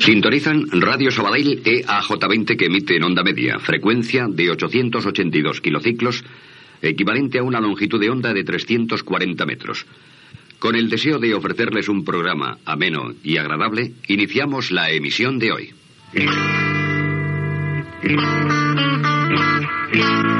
Sintonizan Radio Sabadell EAJ20 que emite en onda media, frecuencia de 882 kilociclos, equivalente a una longitud de onda de 340 metros. Con el deseo de ofrecerles un programa ameno y agradable, iniciamos la emisión de hoy.